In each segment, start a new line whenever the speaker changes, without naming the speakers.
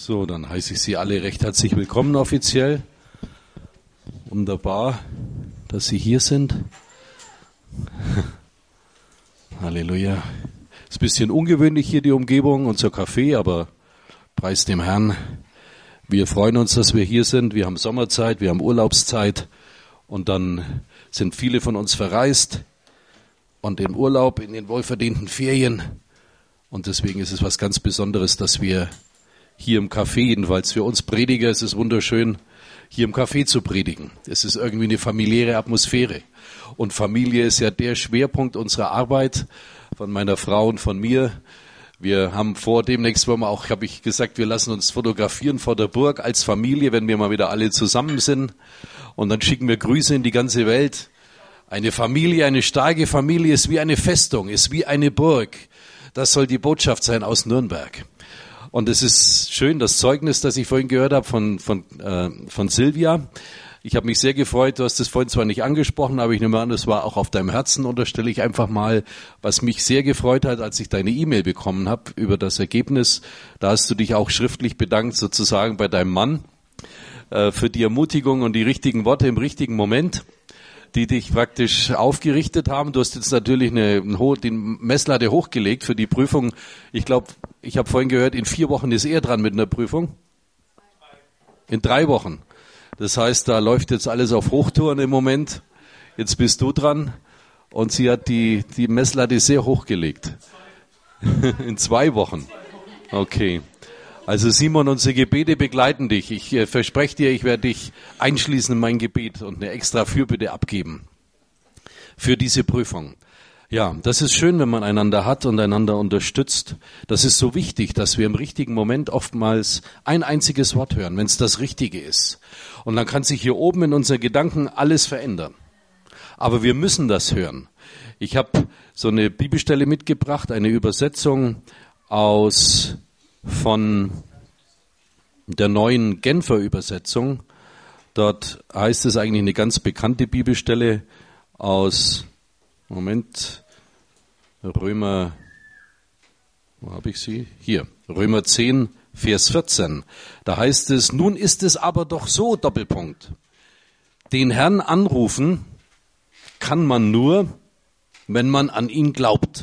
So, dann heiße ich Sie alle recht herzlich willkommen offiziell. Wunderbar, dass Sie hier sind. Halleluja. Ist ein bisschen ungewöhnlich hier die Umgebung, unser Café, aber preis dem Herrn. Wir freuen uns, dass wir hier sind. Wir haben Sommerzeit, wir haben Urlaubszeit und dann sind viele von uns verreist und im Urlaub, in den wohlverdienten Ferien. Und deswegen ist es was ganz Besonderes, dass wir hier im Café, jedenfalls für uns Prediger, es ist wunderschön, hier im Café zu predigen. Es ist irgendwie eine familiäre Atmosphäre. Und Familie ist ja der Schwerpunkt unserer Arbeit, von meiner Frau und von mir. Wir haben vor, demnächst wollen wir auch, habe ich gesagt, wir lassen uns fotografieren vor der Burg als Familie, wenn wir mal wieder alle zusammen sind. Und dann schicken wir Grüße in die ganze Welt. Eine Familie, eine starke Familie ist wie eine Festung, ist wie eine Burg. Das soll die Botschaft sein aus Nürnberg. Und es ist schön, das Zeugnis, das ich vorhin gehört habe von Silvia. Ich habe mich sehr gefreut, du hast es vorhin zwar nicht angesprochen, aber ich nehme an, das war auch auf deinem Herzen, unterstelle ich einfach mal, was mich sehr gefreut hat, als ich deine E-Mail bekommen habe über das Ergebnis. Da hast du dich auch schriftlich bedankt, sozusagen bei deinem Mann, für die Ermutigung und die richtigen Worte im richtigen Moment, die dich praktisch aufgerichtet haben. Du hast jetzt natürlich die Messlatte hochgelegt für die Prüfung. Ich glaube, ich habe vorhin gehört, in 4 Wochen ist er dran mit einer Prüfung. In 3 Wochen. Das heißt, da läuft jetzt alles auf Hochtouren im Moment. Jetzt bist du dran. Und sie hat die Messlatte sehr hochgelegt. In 2 Wochen. Okay. Also Simon, unsere Gebete begleiten dich. Ich verspreche dir, ich werde dich einschließen in mein Gebet und eine extra Fürbitte abgeben für diese Prüfung. Ja, das ist schön, wenn man einander hat und einander unterstützt. Das ist so wichtig, dass wir im richtigen Moment oftmals ein einziges Wort hören, wenn es das Richtige ist. Und dann kann sich hier oben in unseren Gedanken alles verändern. Aber wir müssen das hören. Ich habe so eine Bibelstelle mitgebracht, eine Übersetzung von der neuen Genfer Übersetzung. Dort heißt es eigentlich eine ganz bekannte Bibelstelle aus, Römer, wo habe ich sie? Hier, Römer 10, Vers 14. Da heißt es, nun ist es aber doch so, Doppelpunkt. Den Herrn anrufen kann man nur, wenn man an ihn glaubt.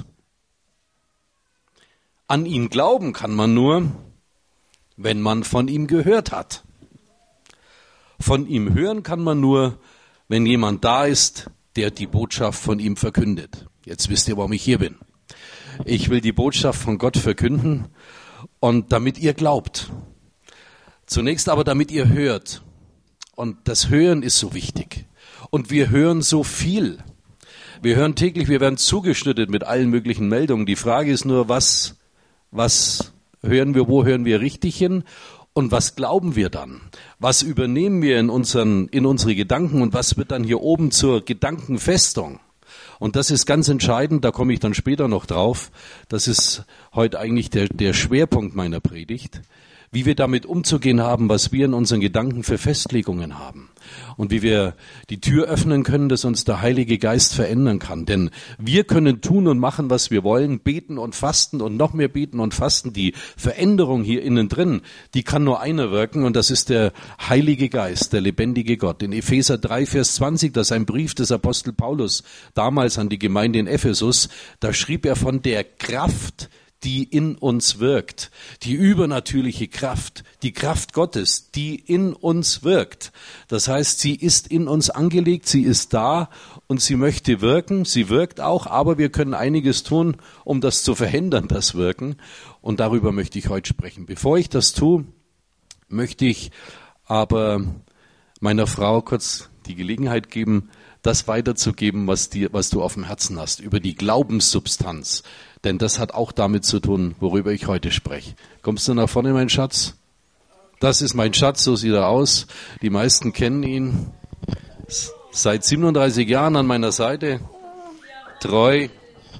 An ihn glauben kann man nur, wenn man von ihm gehört hat. Von ihm hören kann man nur, wenn jemand da ist, der die Botschaft von ihm verkündet. Jetzt wisst ihr, warum ich hier bin. Ich will die Botschaft von Gott verkünden und damit ihr glaubt. Zunächst aber, damit ihr hört. Und das Hören ist so wichtig. Und wir hören so viel. Wir hören täglich, wir werden zugeschüttet mit allen möglichen Meldungen. Die Frage ist nur, was hören wir, wo hören wir richtig hin und was glauben wir dann? Was übernehmen wir in unsere Gedanken und was wird dann hier oben zur Gedankenfestung? Und das ist ganz entscheidend, da komme ich dann später noch drauf. Das ist heute eigentlich der Schwerpunkt meiner Predigt, wie wir damit umzugehen haben, was wir in unseren Gedanken für Festlegungen haben und wie wir die Tür öffnen können, dass uns der Heilige Geist verändern kann. Denn wir können tun und machen, was wir wollen, beten und fasten und noch mehr beten und fasten. Die Veränderung hier innen drin, die kann nur einer wirken und das ist der Heilige Geist, der lebendige Gott. In Epheser 3, Vers 20, das ist ein Brief des Apostel Paulus damals an die Gemeinde in Ephesus, da schrieb er von der Kraft, die in uns wirkt, die übernatürliche Kraft, die Kraft Gottes, die in uns wirkt. Das heißt, sie ist in uns angelegt, sie ist da und sie möchte wirken, sie wirkt auch, aber wir können einiges tun, um das zu verhindern, das Wirken. Und darüber möchte ich heute sprechen. Bevor ich das tue, möchte ich aber meiner Frau kurz die Gelegenheit geben, das weiterzugeben, was du auf dem Herzen hast, über die Glaubenssubstanz. Denn das hat auch damit zu tun, worüber ich heute spreche. Kommst du nach vorne, mein Schatz? Das ist mein Schatz, so sieht er aus. Die meisten kennen ihn. Seit 37 Jahren an meiner Seite. Treu.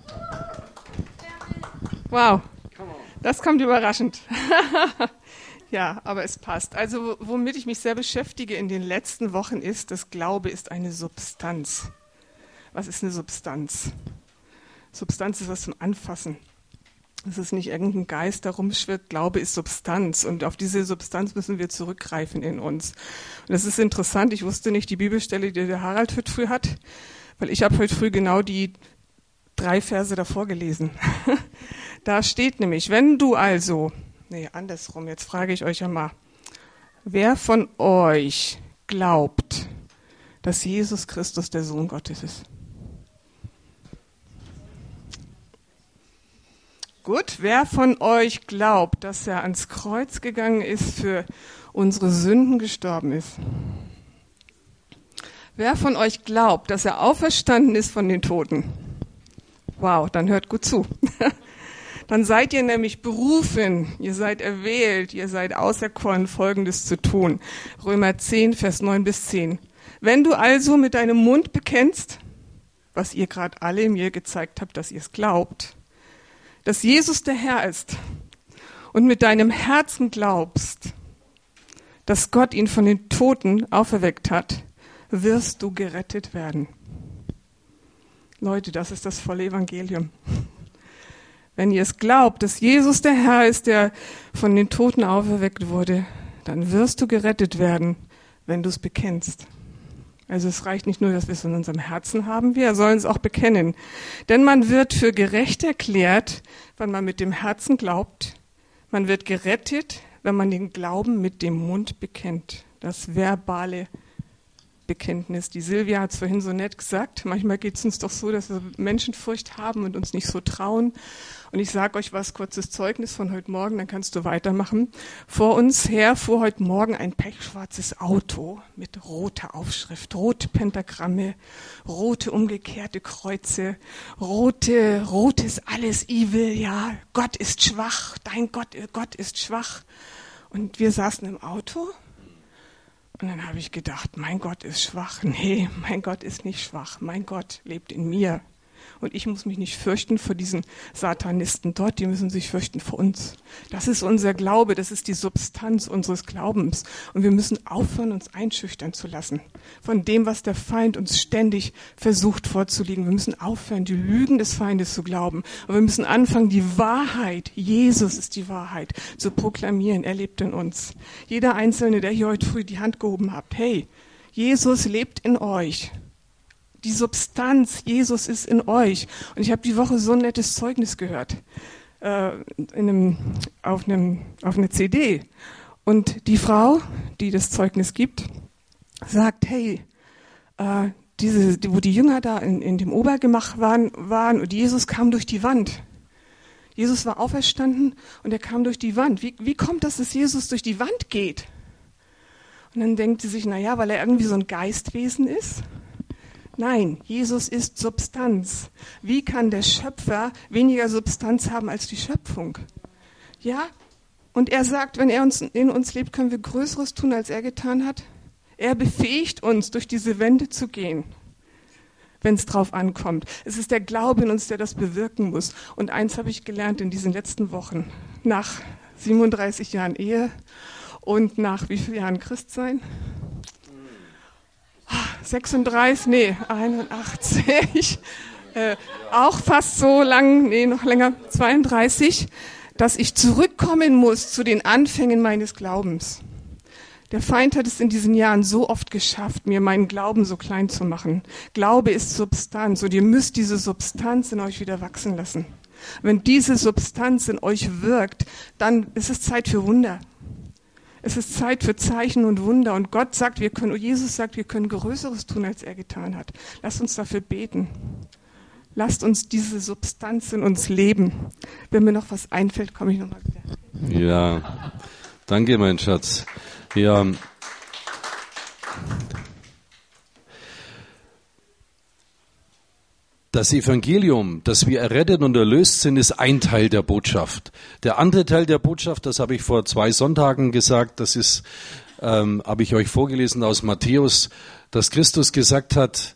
Wow, das kommt überraschend. Ja, aber es passt. Also womit ich mich sehr beschäftige in den letzten Wochen ist, das Glaube ist eine Substanz. Was ist eine Substanz? Substanz ist was zum Anfassen. Es ist nicht irgendein Geist, der rumschwirrt. Glaube ist Substanz. Und auf diese Substanz müssen wir zurückgreifen in uns. Und das ist interessant. Ich wusste nicht die Bibelstelle, die der Harald heute früh hat, weil ich habe heute früh genau die 3 Verse davor gelesen. Da steht nämlich, wenn du also, andersrum, jetzt frage ich euch einmal, wer von euch glaubt, dass Jesus Christus der Sohn Gottes ist? Gut, wer von euch glaubt, dass er ans Kreuz gegangen ist, für unsere Sünden gestorben ist? Wer von euch glaubt, dass er auferstanden ist von den Toten? Wow, dann hört gut zu. Dann seid ihr nämlich berufen, ihr seid erwählt, ihr seid auserkoren, Folgendes zu tun. Römer 10, Vers 9 bis 10. Wenn du also mit deinem Mund bekennst, was ihr gerade alle mir gezeigt habt, dass ihr es glaubt, dass Jesus der Herr ist und mit deinem Herzen glaubst, dass Gott ihn von den Toten auferweckt hat, wirst du gerettet werden. Leute, das ist das volle Evangelium. Wenn ihr es glaubt, dass Jesus der Herr ist, der von den Toten auferweckt wurde, dann wirst du gerettet werden, wenn du es bekennst. Also es reicht nicht nur, dass wir es in unserem Herzen haben, wir sollen es auch bekennen. Denn man wird für gerecht erklärt, wenn man mit dem Herzen glaubt. Man wird gerettet, wenn man den Glauben mit dem Mund bekennt. Das verbale Bekenntnis. Die Silvia hat es vorhin so nett gesagt. Manchmal geht es uns doch so, dass wir Menschenfurcht haben und uns nicht so trauen. Und ich sage euch was, kurzes Zeugnis von heute Morgen, dann kannst du weitermachen. Vor uns her fuhr heute Morgen ein pechschwarzes Auto mit roter Aufschrift, rote Pentagramme, rote umgekehrte Kreuze, rotes alles evil, ja, Gott ist schwach, dein Gott ist schwach. Und wir saßen im Auto. Und dann habe ich gedacht, mein Gott ist schwach. Nee, mein Gott ist nicht schwach. Mein Gott lebt in mir. Und ich muss mich nicht fürchten vor diesen Satanisten dort, die müssen sich fürchten vor uns. Das ist unser Glaube, das ist die Substanz unseres Glaubens. Und wir müssen aufhören, uns einschüchtern zu lassen von dem, was der Feind uns ständig versucht vorzulegen. Wir müssen aufhören, die Lügen des Feindes zu glauben. Und wir müssen anfangen, die Wahrheit, Jesus ist die Wahrheit, zu proklamieren. Er lebt in uns. Jeder Einzelne, der hier heute früh die Hand gehoben hat, hey, Jesus lebt in euch. Die Substanz, Jesus ist in euch. Und ich habe die Woche so ein nettes Zeugnis gehört auf eine CD. Und die Frau, die das Zeugnis gibt, sagt, hey, wo die Jünger da in dem Obergemach waren und Jesus kam durch die Wand. Jesus war auferstanden und er kam durch die Wand. Wie kommt das, dass Jesus durch die Wand geht? Und dann denkt sie sich, naja, weil er irgendwie so ein Geistwesen ist. Nein, Jesus ist Substanz. Wie kann der Schöpfer weniger Substanz haben als die Schöpfung? Ja, und er sagt, wenn er in uns lebt, können wir Größeres tun, als er getan hat. Er befähigt uns, durch diese Wände zu gehen, wenn es drauf ankommt. Es ist der Glaube in uns, der das bewirken muss. Und eins habe ich gelernt in diesen letzten Wochen, nach 37 Jahren Ehe und nach wie vielen Jahren Christsein? 81, auch fast so lang, noch länger, 32, dass ich zurückkommen muss zu den Anfängen meines Glaubens. Der Feind hat es in diesen Jahren so oft geschafft, mir meinen Glauben so klein zu machen. Glaube ist Substanz und ihr müsst diese Substanz in euch wieder wachsen lassen. Wenn diese Substanz in euch wirkt, dann ist es Zeit für Wunder. Es ist Zeit für Zeichen und Wunder. Und Jesus sagt, wir können Größeres tun, als er getan hat. Lasst uns dafür beten. Lasst uns diese Substanz in uns leben. Wenn mir noch was einfällt, komme ich nochmal wieder.
Ja, danke, mein Schatz. Ja. Das Evangelium, dass wir errettet und erlöst sind, ist ein Teil der Botschaft. Der andere Teil der Botschaft, das habe ich vor 2 Sonntagen gesagt, das ist, habe ich euch vorgelesen aus Matthäus, dass Christus gesagt hat,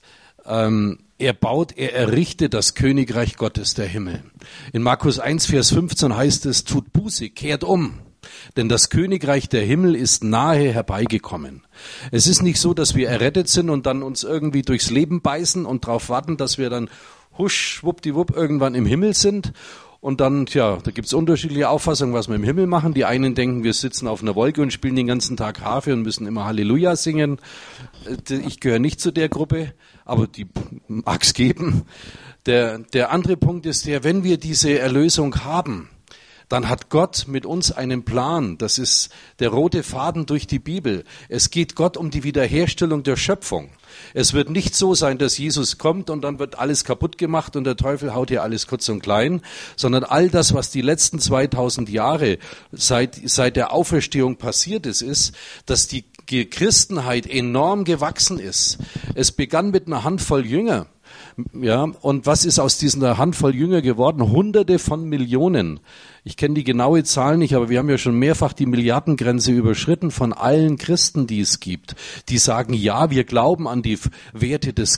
er errichtet das Königreich Gottes, der Himmel. In Markus 1, Vers 15 heißt es, tut Buße, kehrt um. Denn das Königreich der Himmel ist nahe herbeigekommen. Es ist nicht so, dass wir errettet sind und dann uns irgendwie durchs Leben beißen und darauf warten, dass wir dann husch, schwuppdiwupp irgendwann im Himmel sind Und dann, da gibt's unterschiedliche Auffassungen, was wir im Himmel machen. Die einen denken, wir sitzen auf einer Wolke und spielen den ganzen Tag Harfe und müssen immer Halleluja singen. Ich gehöre nicht zu der Gruppe, aber die mag's geben. Der andere Punkt ist wenn wir diese Erlösung haben, dann hat Gott mit uns einen Plan. Das ist der rote Faden durch die Bibel. Es geht Gott um die Wiederherstellung der Schöpfung. Es wird nicht so sein, dass Jesus kommt und dann wird alles kaputt gemacht und der Teufel haut hier alles kurz und klein, sondern all das, was die letzten 2000 Jahre seit der Auferstehung passiert ist, dass die Christenheit enorm gewachsen ist. Es begann mit einer Handvoll Jünger. Ja, und was ist aus dieser Handvoll Jünger geworden? Hunderte von Millionen. Ich kenne die genaue Zahl nicht, aber wir haben ja schon mehrfach die Milliardengrenze überschritten von allen Christen, die es gibt. Die sagen, ja, wir glauben an die Werte des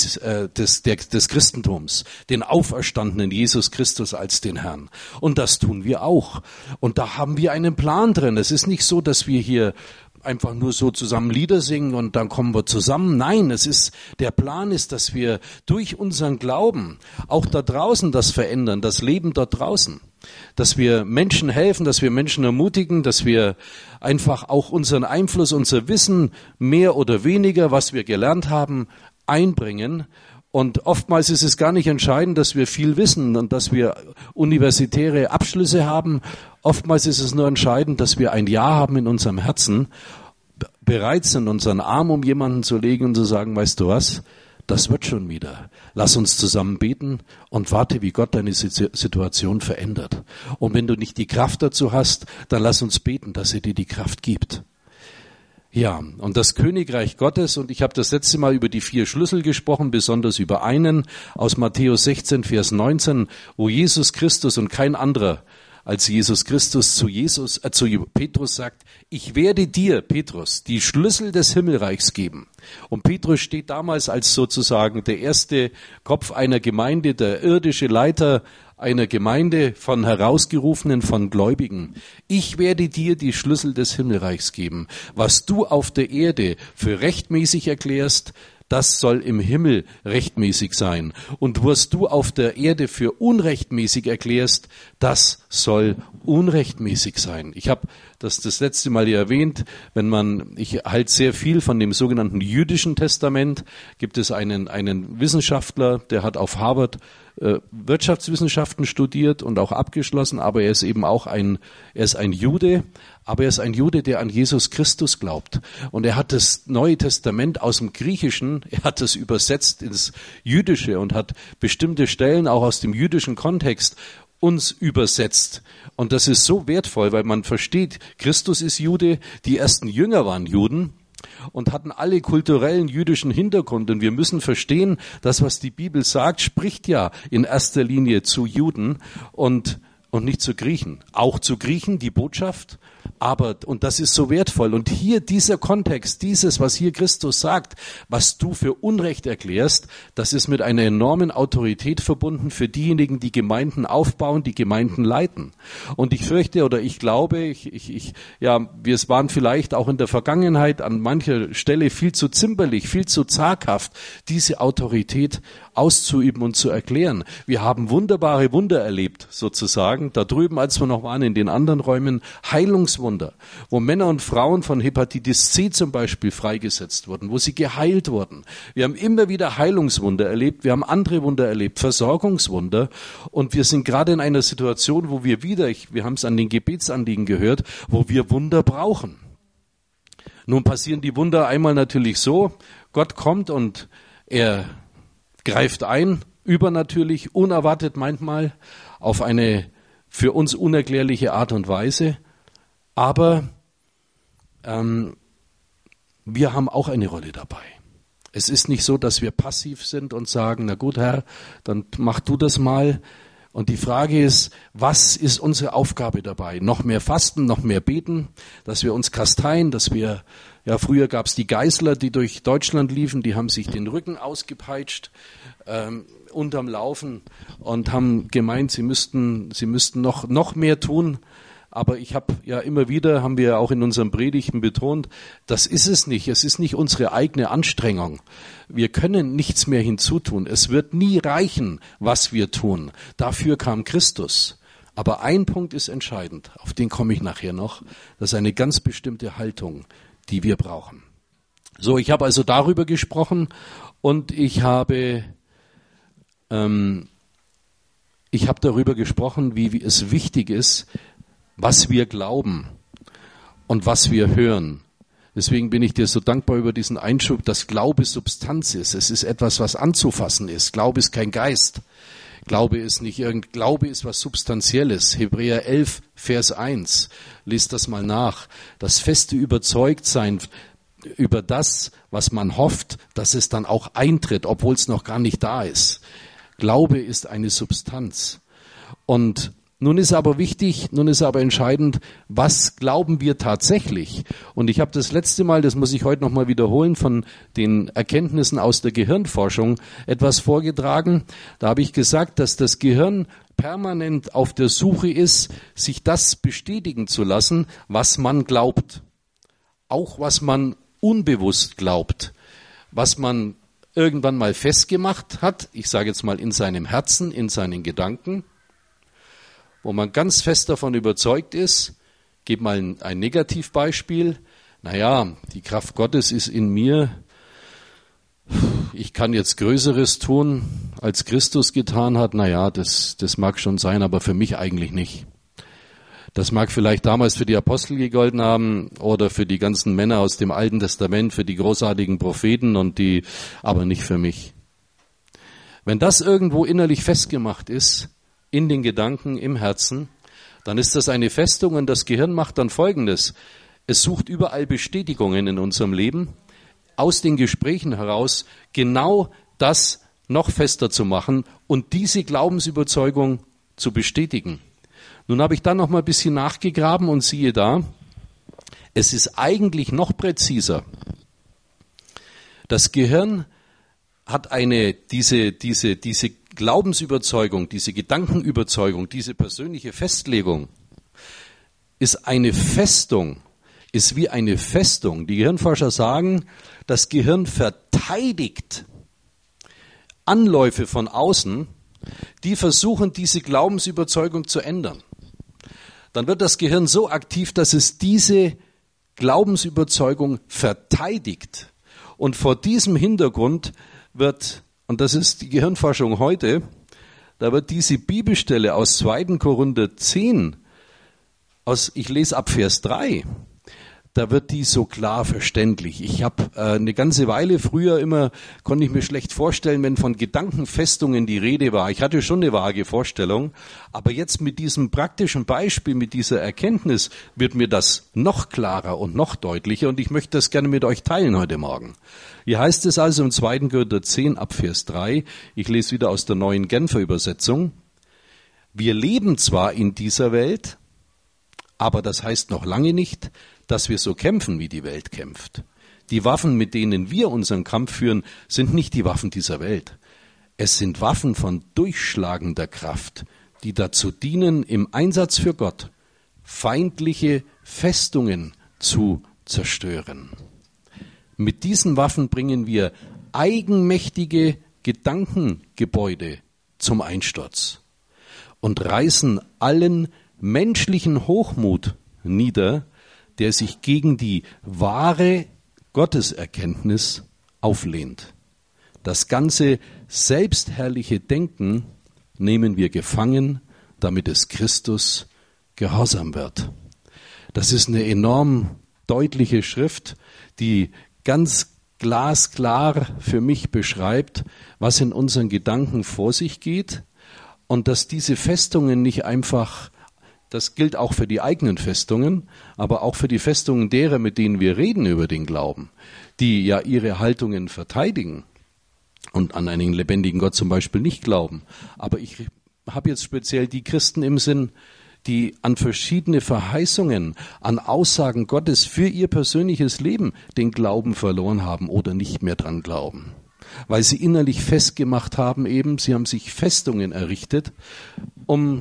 Christentums, den auferstandenen Jesus Christus als den Herrn. Und das tun wir auch. Und da haben wir einen Plan drin. Es ist nicht so, dass wir hier einfach nur so zusammen Lieder singen und dann kommen wir zusammen. Nein, der Plan ist, dass wir durch unseren Glauben auch da draußen das verändern, das Leben dort draußen. Dass wir Menschen helfen, dass wir Menschen ermutigen, dass wir einfach auch unseren Einfluss, unser Wissen, mehr oder weniger, was wir gelernt haben, einbringen. Und oftmals ist es gar nicht entscheidend, dass wir viel wissen und dass wir universitäre Abschlüsse haben. Oftmals ist es nur entscheidend, dass wir ein Ja haben in unserem Herzen, bereit sind, unseren Arm um jemanden zu legen und zu sagen, weißt du was, das wird schon wieder. Lass uns zusammen beten und warte, wie Gott deine Situation verändert. Und wenn du nicht die Kraft dazu hast, dann lass uns beten, dass er dir die Kraft gibt. Ja, und das Königreich Gottes, und ich habe das letzte Mal über die 4 Schlüssel gesprochen, besonders über einen aus Matthäus 16, Vers 19, wo Jesus Christus und kein anderer als Jesus Christus zu Petrus sagt, ich werde dir, Petrus, die Schlüssel des Himmelreichs geben. Und Petrus steht damals als sozusagen der erste Kopf einer Gemeinde, der irdische Leiter einer Gemeinde von Herausgerufenen, von Gläubigen. Ich werde dir die Schlüssel des Himmelreichs geben. Was du auf der Erde für rechtmäßig erklärst, das soll im Himmel rechtmäßig sein. Und was du auf der Erde für unrechtmäßig erklärst, das soll unrechtmäßig sein. Ich habe das letzte Mal erwähnt, ich halte sehr viel von dem sogenannten jüdischen Testament. Gibt es einen Wissenschaftler, der hat auf Harvard Wirtschaftswissenschaften studiert und auch abgeschlossen, aber er ist eben auch ein Jude, aber er ist ein Jude, der an Jesus Christus glaubt. Und er hat das Neue Testament aus dem Griechischen, er hat es übersetzt ins Jüdische und hat bestimmte Stellen auch aus dem jüdischen Kontext uns übersetzt. Und das ist so wertvoll, weil man versteht, Christus ist Jude, die ersten Jünger waren Juden und hatten alle kulturellen jüdischen Hintergrund. Und wir müssen verstehen, das, was die Bibel sagt, spricht ja in erster Linie zu Juden und nicht zu Griechen. Auch zu Griechen, die Botschaft, und das ist so wertvoll. Und hier dieser Kontext, was hier Christus sagt, was du für Unrecht erklärst, das ist mit einer enormen Autorität verbunden für diejenigen, die Gemeinden aufbauen, die Gemeinden leiten. Und ich fürchte oder ich glaube, wir waren vielleicht auch in der Vergangenheit an mancher Stelle viel zu zimperlich, viel zu zaghaft, diese Autorität auszuüben und zu erklären. Wir haben wunderbare Wunder erlebt, sozusagen. Da drüben, als wir noch waren, in den anderen Räumen, Heilungswunder, wo Männer und Frauen von Hepatitis C zum Beispiel freigesetzt wurden, wo sie geheilt wurden. Wir haben immer wieder Heilungswunder erlebt, wir haben andere Wunder erlebt, Versorgungswunder. Und wir sind gerade in einer Situation, wo wir haben es an den Gebetsanliegen gehört, wo wir Wunder brauchen. Nun passieren die Wunder einmal natürlich so, Gott kommt und er greift ein, übernatürlich, unerwartet manchmal, auf eine für uns unerklärliche Art und Weise. Aber wir haben auch eine Rolle dabei. Es ist nicht so, dass wir passiv sind und sagen, na gut, Herr, dann mach du das mal. Und die Frage ist, was ist unsere Aufgabe dabei? Noch mehr fasten, noch mehr beten, dass wir uns kasteien, früher gab es die Geißler, die durch Deutschland liefen, die haben sich den Rücken ausgepeitscht unterm Laufen und haben gemeint, sie müssten noch mehr tun. Aber ich habe ja immer wieder, haben wir ja auch in unseren Predigten betont, das ist es nicht. Es ist nicht unsere eigene Anstrengung. Wir können nichts mehr hinzutun. Es wird nie reichen, was wir tun. Dafür kam Christus. Aber ein Punkt ist entscheidend, auf den komme ich nachher noch. Das ist eine ganz bestimmte Haltung, die wir brauchen. So, ich habe also darüber gesprochen und ich habe darüber gesprochen, wie es wichtig ist, was wir glauben und was wir hören. Deswegen bin ich dir so dankbar über diesen Einschub, dass Glaube Substanz ist. Es ist etwas, was anzufassen ist. Glaube ist kein Geist. Glaube ist was Substanzielles. Hebräer 11, Vers 1. Lest das mal nach. Das feste Überzeugtsein über das, was man hofft, dass es dann auch eintritt, obwohl es noch gar nicht da ist. Glaube ist eine Substanz. Und nun ist aber entscheidend, was glauben wir tatsächlich? Und ich habe das letzte Mal, das muss ich heute nochmal wiederholen, von den Erkenntnissen aus der Gehirnforschung etwas vorgetragen. Da habe ich gesagt, dass das Gehirn permanent auf der Suche ist, sich das bestätigen zu lassen, was man glaubt. Auch was man unbewusst glaubt, was man irgendwann mal festgemacht hat, ich sage jetzt mal in seinem Herzen, in seinen Gedanken, wo man ganz fest davon überzeugt ist. Gebe mal ein Negativbeispiel. Naja, die Kraft Gottes ist in mir. Ich kann jetzt Größeres tun, als Christus getan hat. Naja, das mag schon sein, aber für mich eigentlich nicht. Das mag vielleicht damals für die Apostel gegolten haben oder für die ganzen Männer aus dem Alten Testament, für die großartigen Propheten aber nicht für mich. Wenn das irgendwo innerlich festgemacht ist, in den Gedanken, im Herzen, dann ist das eine Festung und das Gehirn macht dann Folgendes. Es sucht überall Bestätigungen in unserem Leben, aus den Gesprächen heraus genau das noch fester zu machen und diese Glaubensüberzeugung zu bestätigen. Nun habe ich dann noch mal ein bisschen nachgegraben und siehe da, es ist eigentlich noch präziser. Das Gehirn hat diese Glaubensüberzeugung, diese Gedankenüberzeugung, diese persönliche Festlegung ist eine Festung, ist wie eine Festung. Die Gehirnforscher sagen, das Gehirn verteidigt Anläufe von außen, die versuchen, diese Glaubensüberzeugung zu ändern. Dann wird das Gehirn so aktiv, dass es diese Glaubensüberzeugung verteidigt. Und vor diesem Hintergrund wird, und das ist die Gehirnforschung heute, da wird diese Bibelstelle aus 2. Korinther 10, ich lese ab Vers 3, da wird die so klar verständlich. Ich habe eine ganze Weile früher konnte ich mir schlecht vorstellen, wenn von Gedankenfestungen die Rede war. Ich hatte schon eine vage Vorstellung, aber jetzt mit diesem praktischen Beispiel, mit dieser Erkenntnis wird mir das noch klarer und noch deutlicher und ich möchte das gerne mit euch teilen heute Morgen. Hier heißt es also im 2. Korinther 10 ab Vers 3, ich lese wieder aus der Neuen Genfer Übersetzung, wir leben zwar in dieser Welt, aber das heißt noch lange nicht, dass wir so kämpfen, wie die Welt kämpft. Die Waffen, mit denen wir unseren Kampf führen, sind nicht die Waffen dieser Welt. Es sind Waffen von durchschlagender Kraft, die dazu dienen, im Einsatz für Gott feindliche Festungen zu zerstören. Mit diesen Waffen bringen wir eigenmächtige Gedankengebäude zum Einsturz und reißen allen menschlichen Hochmut nieder, der sich gegen die wahre Gotteserkenntnis auflehnt. Das ganze selbstherrliche Denken nehmen wir gefangen, damit es Christus gehorsam wird. Das ist eine enorm deutliche Schrift, die ganz glasklar für mich beschreibt, was in unseren Gedanken vor sich geht und dass diese Festungen nicht einfach, das gilt auch für die eigenen Festungen, aber auch für die Festungen derer, mit denen wir reden über den Glauben, die ja ihre Haltungen verteidigen und an einen lebendigen Gott zum Beispiel nicht glauben. Aber ich habe jetzt speziell die Christen im Sinn, die an verschiedene Verheißungen, an Aussagen Gottes für ihr persönliches Leben den Glauben verloren haben oder nicht mehr dran glauben. Weil sie innerlich festgemacht haben eben, sie haben sich Festungen errichtet, um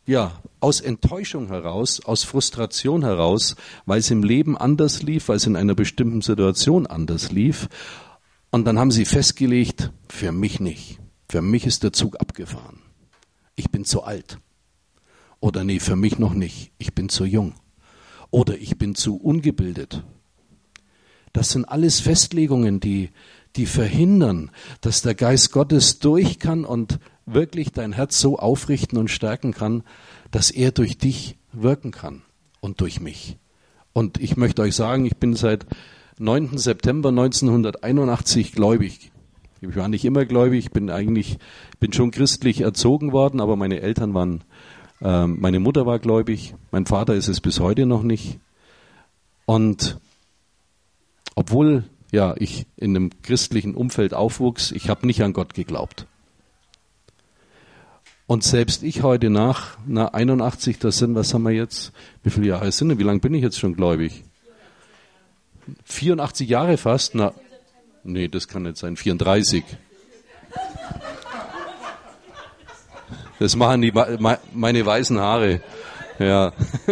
aus Enttäuschung heraus, aus Frustration heraus, weil es im Leben anders lief, weil es in einer bestimmten Situation anders lief. Und dann haben sie festgelegt, für mich nicht. Für mich ist der Zug abgefahren. Ich bin zu alt. Oder nee, für mich noch nicht. Ich bin zu jung. Oder ich bin zu ungebildet. Das sind alles Festlegungen, die verhindern, dass der Geist Gottes durch kann und wirklich dein Herz so aufrichten und stärken kann, dass er durch dich wirken kann und durch mich. Und ich möchte euch sagen, ich bin seit 9. September 1981 gläubig. Ich war nicht immer gläubig, bin schon christlich erzogen worden, aber meine Eltern meine Mutter war gläubig, mein Vater ist es bis heute noch nicht. Und obwohl ich in einem christlichen Umfeld aufwuchs, ich habe nicht an Gott geglaubt. Und selbst ich heute nach 81, was haben wir jetzt? Wie viele Jahre sind denn? Wie lange bin ich jetzt schon gläubig? 84 Jahre fast? Nee, das kann nicht sein. 34. Das machen meine weißen Haare. Ja.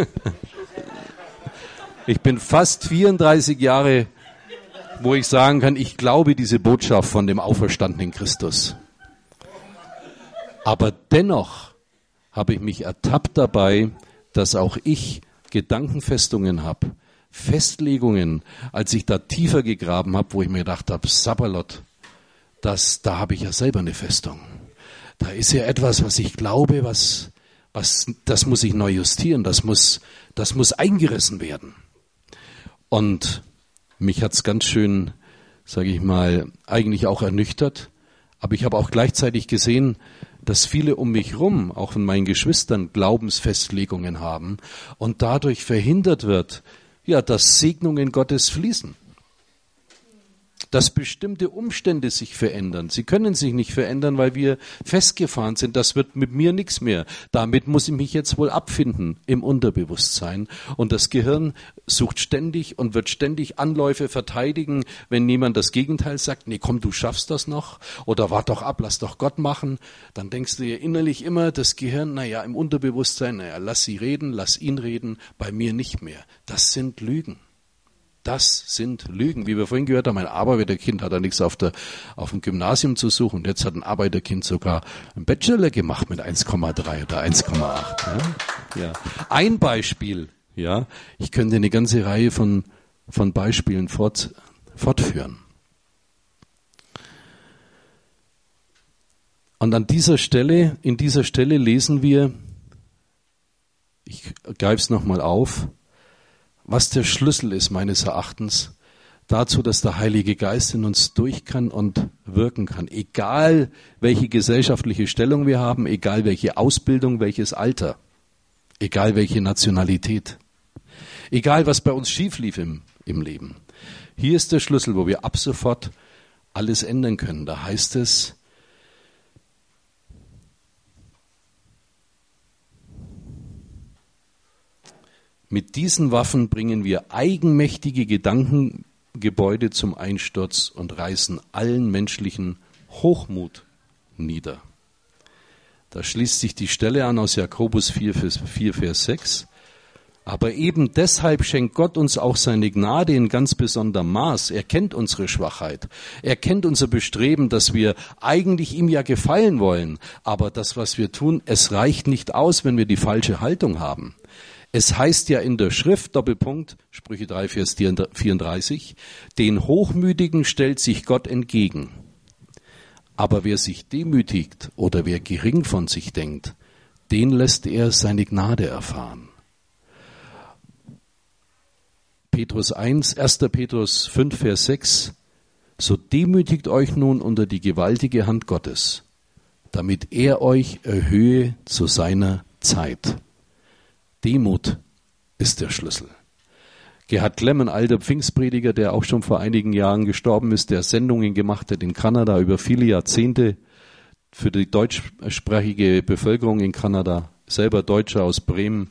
Ich bin fast 34 Jahre, wo ich sagen kann, ich glaube diese Botschaft von dem auferstandenen Christus. Aber dennoch habe ich mich ertappt dabei, dass auch ich Gedankenfestungen habe, Festlegungen, als ich da tiefer gegraben habe, wo ich mir gedacht habe, Sabberlot, da habe ich ja selber eine Festung. Da ist ja etwas, was ich glaube, das muss ich neu justieren, das muss eingerissen werden. Und mich hat's ganz schön, sage ich mal, eigentlich auch ernüchtert. Aber ich habe auch gleichzeitig gesehen, dass viele um mich rum, auch von meinen Geschwistern, Glaubensfestlegungen haben und dadurch verhindert wird, dass Segnungen Gottes fließen. Dass bestimmte Umstände sich verändern. Sie können sich nicht verändern, weil wir festgefahren sind. Das wird mit mir nichts mehr. Damit muss ich mich jetzt wohl abfinden im Unterbewusstsein. Und das Gehirn sucht ständig und wird ständig Anläufe verteidigen, wenn jemand das Gegenteil sagt, nee, komm, du schaffst das noch. Oder wart doch ab, lass doch Gott machen. Dann denkst du dir innerlich immer, das Gehirn, im Unterbewusstsein, lass sie reden, lass ihn reden, bei mir nicht mehr. Das sind Lügen. Das sind Lügen. Wie wir vorhin gehört haben, ein Arbeiterkind hat da nichts auf dem Gymnasium zu suchen. Und jetzt hat ein Arbeiterkind sogar einen Bachelor gemacht mit 1,3 oder 1,8. Ja. Ein Beispiel. Ja. Ich könnte eine ganze Reihe von Beispielen fortführen. Und in dieser Stelle lesen wir, ich greife es nochmal auf, was der Schlüssel ist meines Erachtens dazu, dass der Heilige Geist in uns durch kann und wirken kann. Egal welche gesellschaftliche Stellung wir haben, egal welche Ausbildung, welches Alter, egal welche Nationalität, egal was bei uns schief lief im Leben. Hier ist der Schlüssel, wo wir ab sofort alles ändern können. Da heißt es, mit diesen Waffen bringen wir eigenmächtige Gedankengebäude zum Einsturz und reißen allen menschlichen Hochmut nieder. Da schließt sich die Stelle an aus Jakobus 4, Vers 6. Aber eben deshalb schenkt Gott uns auch seine Gnade in ganz besonderem Maß. Er kennt unsere Schwachheit. Er kennt unser Bestreben, dass wir eigentlich ihm ja gefallen wollen. Aber das, was wir tun, es reicht nicht aus, wenn wir die falsche Haltung haben. Es heißt ja in der Schrift, Doppelpunkt, Sprüche 3, Vers 34, den Hochmütigen stellt sich Gott entgegen. Aber wer sich demütigt oder wer gering von sich denkt, den lässt er seine Gnade erfahren. Petrus 1, 1. Petrus 5, Vers 6, so demütigt euch nun unter die gewaltige Hand Gottes, damit er euch erhöhe zu seiner Zeit. Demut ist der Schlüssel. Gerhard Klemm, ein alter Pfingstprediger, der auch schon vor einigen Jahren gestorben ist, der Sendungen gemacht hat in Kanada über viele Jahrzehnte für die deutschsprachige Bevölkerung in Kanada, selber Deutscher aus Bremen.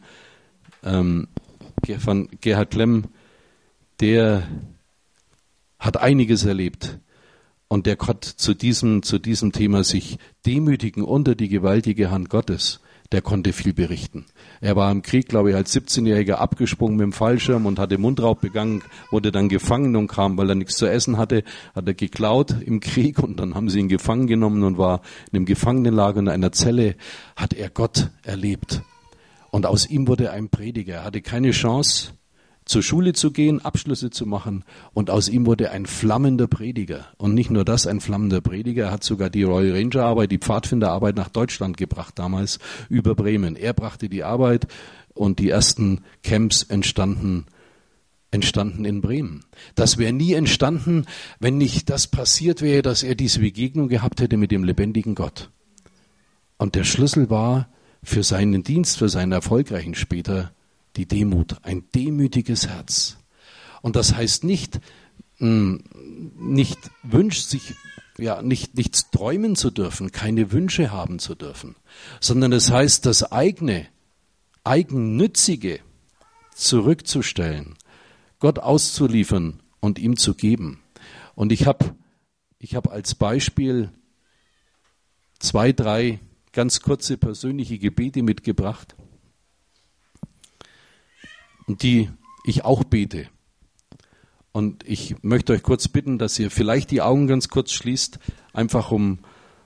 Von Gerhard Klemm, der hat einiges erlebt. Und der hat zu diesem Thema sich demütigen unter die gewaltige Hand Gottes. der konnte viel berichten. Er war im Krieg, glaube ich, als 17-Jähriger abgesprungen mit dem Fallschirm und hatte Mundraub begangen, wurde dann gefangen und kam, weil er nichts zu essen hatte, hat er geklaut im Krieg und dann haben sie ihn gefangen genommen und war in einem Gefangenenlager in einer Zelle, hat er Gott erlebt. Und aus ihm wurde ein Prediger. Er hatte keine Chance, zur Schule zu gehen, Abschlüsse zu machen und aus ihm wurde ein flammender Prediger. Und nicht nur das, ein flammender Prediger, er hat sogar die Royal Ranger Arbeit, die Pfadfinderarbeit nach Deutschland gebracht damals über Bremen. Er brachte die Arbeit und die ersten Camps entstanden in Bremen. Das wäre nie entstanden, wenn nicht das passiert wäre, dass er diese Begegnung gehabt hätte mit dem lebendigen Gott. Und der Schlüssel war für seinen Dienst, für seinen erfolgreichen später, die Demut, ein demütiges Herz. Und das heißt nicht wünscht sich, nichts träumen zu dürfen, keine Wünsche haben zu dürfen, sondern es heißt, das Eigennützige zurückzustellen, Gott auszuliefern und ihm zu geben. Und ich hab als Beispiel 2, 3 ganz kurze persönliche Gebete mitgebracht, und die ich auch bete. Und ich möchte euch kurz bitten, dass ihr vielleicht die Augen ganz kurz schließt, einfach um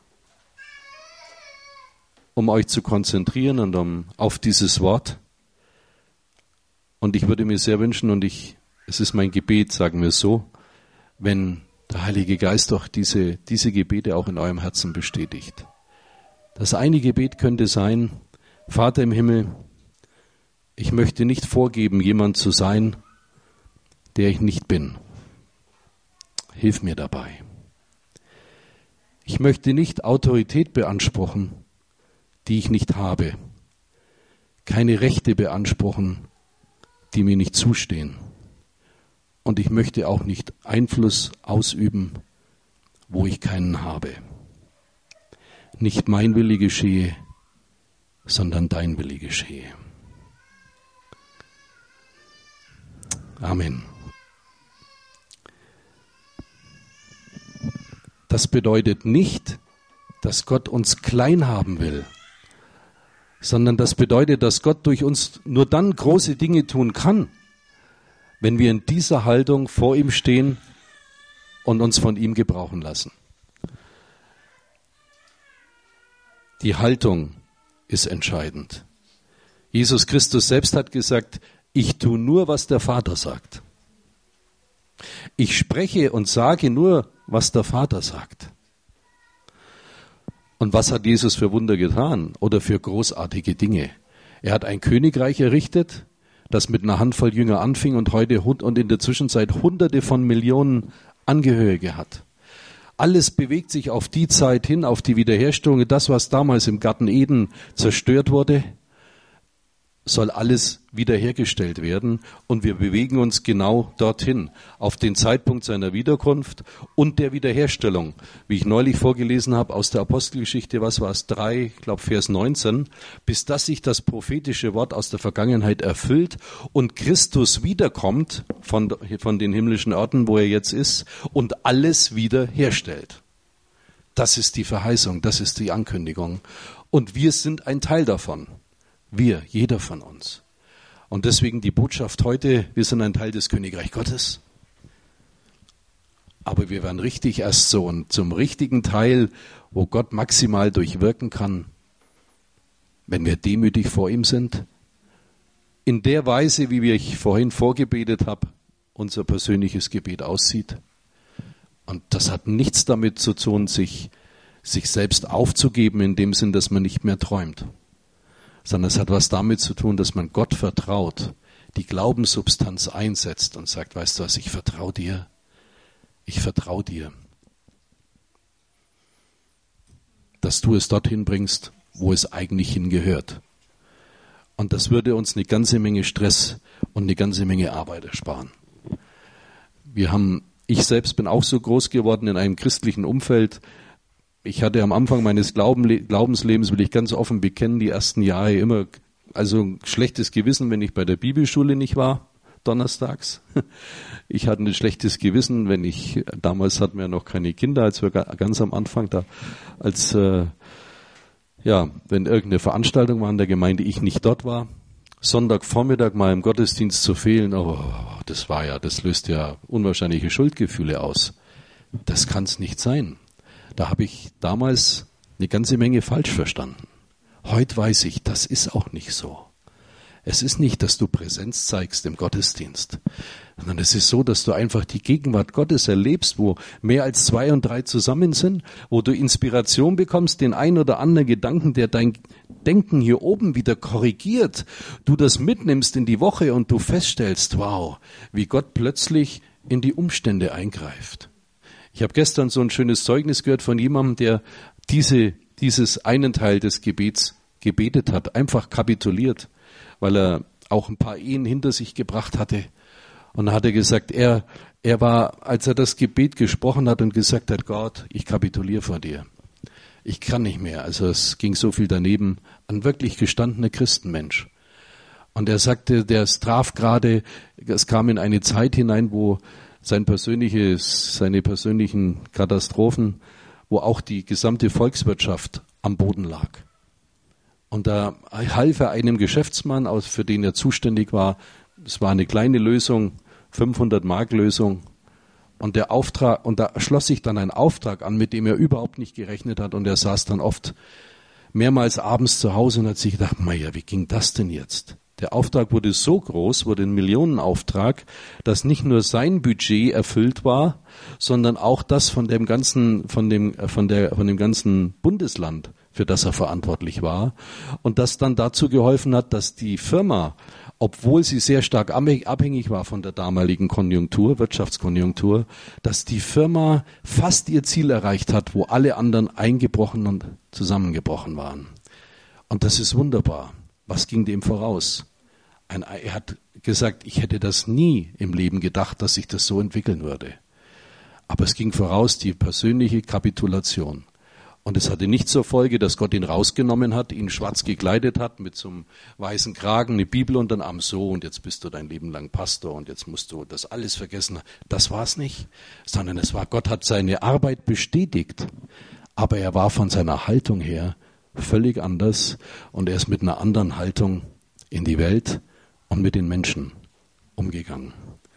euch zu konzentrieren und auf dieses Wort. Und ich würde mir sehr wünschen, es ist mein Gebet, sagen wir so, wenn der Heilige Geist doch diese Gebete auch in eurem Herzen bestätigt. Das eine Gebet könnte sein: Vater im Himmel, ich möchte nicht vorgeben, jemand zu sein, der ich nicht bin. Hilf mir dabei. Ich möchte nicht Autorität beanspruchen, die ich nicht habe. Keine Rechte beanspruchen, die mir nicht zustehen. Und ich möchte auch nicht Einfluss ausüben, wo ich keinen habe. Nicht mein Wille geschehe, sondern dein Wille geschehe. Amen. Das bedeutet nicht, dass Gott uns klein haben will, sondern das bedeutet, dass Gott durch uns nur dann große Dinge tun kann, wenn wir in dieser Haltung vor ihm stehen und uns von ihm gebrauchen lassen. Die Haltung ist entscheidend. Jesus Christus selbst hat gesagt: Ich tue nur, was der Vater sagt. Ich spreche und sage nur, was der Vater sagt. Und was hat Jesus für Wunder getan oder für großartige Dinge? Er hat ein Königreich errichtet, das mit einer Handvoll Jünger anfing und heute und in der Zwischenzeit Hunderte von Millionen Angehörige hat. Alles bewegt sich auf die Zeit hin, auf die Wiederherstellung. Das, was damals im Garten Eden zerstört wurde, soll alles wiederhergestellt werden. Und wir bewegen uns genau dorthin, auf den Zeitpunkt seiner Wiederkunft und der Wiederherstellung. Wie ich neulich vorgelesen habe aus der Apostelgeschichte, 3, ich glaube Vers 19, bis dass sich das prophetische Wort aus der Vergangenheit erfüllt und Christus wiederkommt von den himmlischen Orten, wo er jetzt ist, und alles wiederherstellt. Das ist die Verheißung, das ist die Ankündigung. Und wir sind ein Teil davon. Wir, jeder von uns. Und deswegen die Botschaft heute: Wir sind ein Teil des Königreichs Gottes. Aber wir werden richtig erst so und zum richtigen Teil, wo Gott maximal durchwirken kann, wenn wir demütig vor ihm sind. In der Weise, wie ich vorhin vorgebetet habe, unser persönliches Gebet aussieht. Und das hat nichts damit zu tun, sich selbst aufzugeben, in dem Sinn, dass man nicht mehr träumt. Sondern es hat was damit zu tun, dass man Gott vertraut, die Glaubenssubstanz einsetzt und sagt: Weißt du was, ich vertraue dir. Ich vertraue dir, dass du es dorthin bringst, wo es eigentlich hingehört. Und das würde uns eine ganze Menge Stress und eine ganze Menge Arbeit ersparen. Ich selbst bin auch so groß geworden in einem christlichen Umfeld. Ich hatte am Anfang meines Glaubenslebens, will ich ganz offen bekennen, die ersten Jahre immer ein schlechtes Gewissen, wenn ich bei der Bibelschule nicht war, donnerstags. Ich hatte ein schlechtes Gewissen, damals hatten wir noch keine Kinder, als wir ganz am Anfang da, ja, wenn irgendeine Veranstaltung war in der Gemeinde, ich nicht dort war, Sonntagvormittag mal im Gottesdienst zu fehlen, das löst ja unwahrscheinliche Schuldgefühle aus. Das kann es nicht sein. Da habe ich damals eine ganze Menge falsch verstanden. Heute weiß ich, das ist auch nicht so. Es ist nicht, dass du Präsenz zeigst im Gottesdienst, sondern es ist so, dass du einfach die Gegenwart Gottes erlebst, wo mehr als 2 und 3 zusammen sind, wo du Inspiration bekommst, den ein oder anderen Gedanken, der dein Denken hier oben wieder korrigiert, du das mitnimmst in die Woche und du feststellst, wow, wie Gott plötzlich in die Umstände eingreift. Ich habe gestern so ein schönes Zeugnis gehört von jemandem, der dieses einen Teil des Gebets gebetet hat, einfach kapituliert, weil er auch ein paar Ehen hinter sich gebracht hatte. Und dann hat er gesagt, er war, als er das Gebet gesprochen hat und gesagt hat, Gott, ich kapituliere vor dir. Ich kann nicht mehr. Also es ging so viel daneben, ein wirklich gestandener Christenmensch. Und er sagte, es kam in eine Zeit hinein, wo seine persönlichen Katastrophen, wo auch die gesamte Volkswirtschaft am Boden lag. Und da half er einem Geschäftsmann, für den er zuständig war. Es war eine kleine Lösung, 500-Mark-Lösung. Und da schloss sich dann ein Auftrag an, mit dem er überhaupt nicht gerechnet hat. Und er saß dann oft mehrmals abends zu Hause und hat sich gedacht, wie ging das denn jetzt? Der Auftrag wurde so groß, wurde ein Millionenauftrag, dass nicht nur sein Budget erfüllt war, sondern auch das von dem ganzen Bundesland, für das er verantwortlich war. Und das dann dazu geholfen hat, dass die Firma, obwohl sie sehr stark abhängig war von der damaligen Wirtschaftskonjunktur, dass die Firma fast ihr Ziel erreicht hat, wo alle anderen eingebrochen und zusammengebrochen waren. Und das ist wunderbar. Was ging dem voraus? Er hat gesagt, ich hätte das nie im Leben gedacht, dass sich das so entwickeln würde. Aber es ging voraus die persönliche Kapitulation. Und es hatte nicht zur Folge, dass Gott ihn rausgenommen hat, ihn schwarz gekleidet hat, mit so einem weißen Kragen, eine Bibel unter den Arm, so, und jetzt bist du dein Leben lang Pastor und jetzt musst du das alles vergessen. Das war es nicht, sondern Gott hat seine Arbeit bestätigt. Aber er war von seiner Haltung her völlig anders und er ist mit einer anderen Haltung in die Welt und mit den Menschen umgegangen.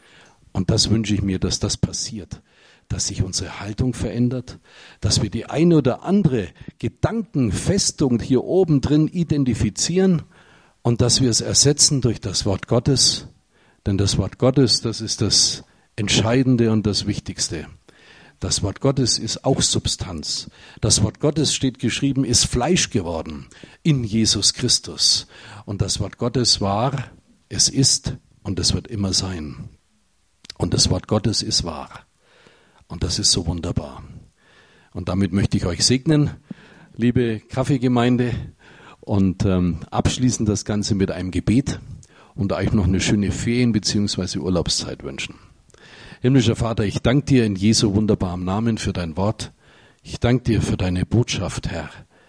Und das wünsche ich mir, dass das passiert, dass sich unsere Haltung verändert, dass wir die eine oder andere Gedankenfestung hier oben drin identifizieren und dass wir es ersetzen durch das Wort Gottes. Denn das Wort Gottes, das ist das Entscheidende und das Wichtigste. Das Wort Gottes ist auch Substanz. Das Wort Gottes, steht geschrieben, ist Fleisch geworden in Jesus Christus. Und das Wort Gottes war, es ist und es wird immer sein. Und das Wort Gottes ist wahr. Und das ist so wunderbar. Und damit möchte ich euch segnen, liebe Kaffeegemeinde, und abschließen das Ganze mit einem Gebet und euch noch eine schöne Ferien- bzw. Urlaubszeit wünschen. Himmlischer Vater, ich danke dir in Jesu wunderbarem Namen für dein Wort. Ich danke dir für deine Botschaft, Herr.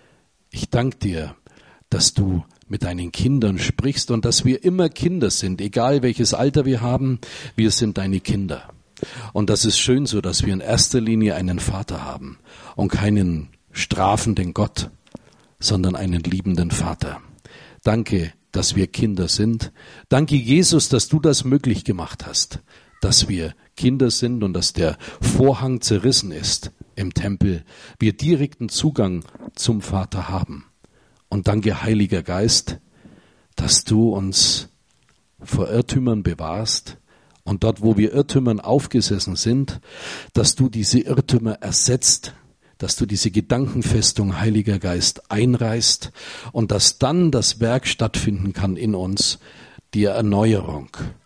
Ich danke dir, dass du mit deinen Kindern sprichst und dass wir immer Kinder sind, egal welches Alter wir haben, wir sind deine Kinder. Und das ist schön so, dass wir in erster Linie einen Vater haben und keinen strafenden Gott, sondern einen liebenden Vater. Danke, dass wir Kinder sind. Danke, Jesus, dass du das möglich gemacht hast, dass wir Kinder sind und dass der Vorhang zerrissen ist im Tempel, wir direkten Zugang zum Vater haben. Und danke, Heiliger Geist, dass du uns vor Irrtümern bewahrst und dort, wo wir Irrtümern aufgesessen sind, dass du diese Irrtümer ersetzt, dass du diese Gedankenfestung, Heiliger Geist, einreißt und dass dann das Werk stattfinden kann in uns, die Erneuerung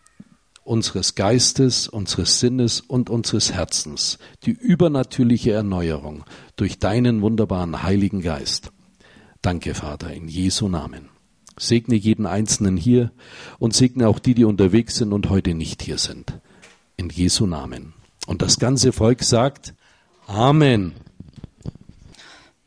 unseres Geistes, unseres Sinnes und unseres Herzens, die übernatürliche Erneuerung durch deinen wunderbaren Heiligen Geist. Danke, Vater, in Jesu Namen. Segne jeden Einzelnen hier und segne auch die unterwegs sind und heute nicht hier sind. In Jesu Namen. Und das ganze Volk sagt Amen.